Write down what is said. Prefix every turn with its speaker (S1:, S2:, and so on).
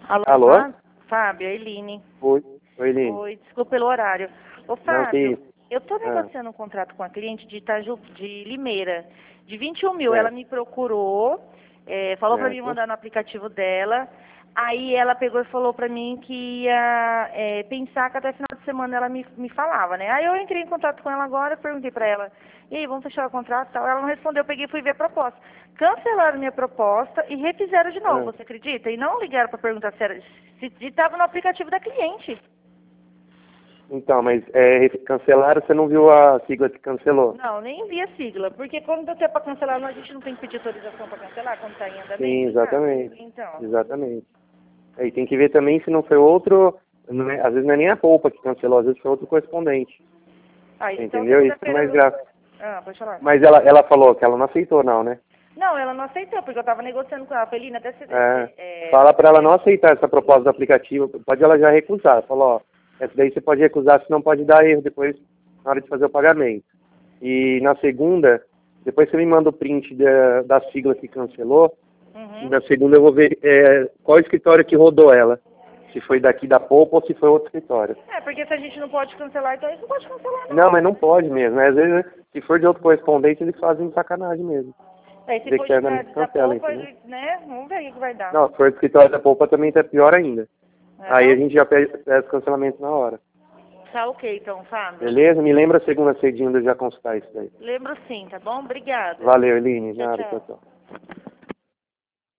S1: Alô,
S2: Alô?
S1: Fábio, é Eline.
S2: Oi, Eline.
S1: Oi, desculpa pelo horário. Ô,
S2: Não, que
S1: Fábio,
S2: isso.
S1: eu tô
S2: Ah,
S1: negociando um contrato com a cliente de de Limeira, de 21 mil. Ela
S2: certo,
S1: me procurou, falou pra mim
S2: certo.
S1: mandar no aplicativo dela. Aí ela pegou e falou pra mim que ia pensar que até final de semana ela me falava, né? Aí eu entrei em contato com ela agora, perguntei pra ela, e aí, vamos fechar o contrato e tal? Ela não respondeu, eu peguei e fui ver a proposta. Cancelaram minha proposta e refizeram de novo,
S2: Ah,
S1: você acredita? E não ligaram pra perguntar se estava no aplicativo da cliente.
S2: então, mas cancelaram, você não viu a sigla que cancelou?
S1: Não, nem vi a sigla, porque quando você é para cancelar, a gente não tem que pedir autorização para cancelar quando está em
S2: Sim,
S1: andamento já.
S2: exatamente.
S1: Então,
S2: Exatamente. Aí tem que ver também se não foi outro, às vezes não é nem a polpa que cancelou, às vezes foi outro correspondente.
S1: então
S2: Entendeu? Isso é
S1: segunda-feira
S2: mais grave.
S1: pode falar.
S2: Mas ela falou que ela não aceitou não, né?
S1: Não, ela não aceitou, porque eu estava negociando com ela. Falei, Lina, até
S2: Fala para ela não aceitar essa proposta do aplicativo, pode ela já recusar. Falou, ó, essa daí você pode recusar, senão pode dar erro depois na hora de fazer o pagamento. E na segunda, depois você me manda o print da sigla que cancelou, e na segunda eu vou ver qual escritório que rodou ela. Se foi daqui da Polpa ou se foi outro escritório.
S1: porque se a gente não pode cancelar, então a gente não pode cancelar, não.
S2: Não, mas não pode mesmo. Às vezes, né, se for de outro correspondente, eles fazem sacanagem mesmo.
S1: Aí se
S2: Vê
S1: for
S2: que
S1: da
S2: cancela,
S1: polpa,
S2: entendeu?
S1: né, vamos ver o que vai dar.
S2: Não, se for do escritório da Polpa também tá pior ainda.
S1: Não é
S2: Aí a
S1: não?
S2: gente já pede cancelamento na hora.
S1: Tá ok, então, Fábio.
S2: Beleza? Me lembra segunda cedinho de eu já consultar isso daí.
S1: Lembro sim, tá bom? Obrigada.
S2: Valeu, Eline.
S1: Tchau,
S2: Nada, tchau,
S1: tchau.
S2: tchau.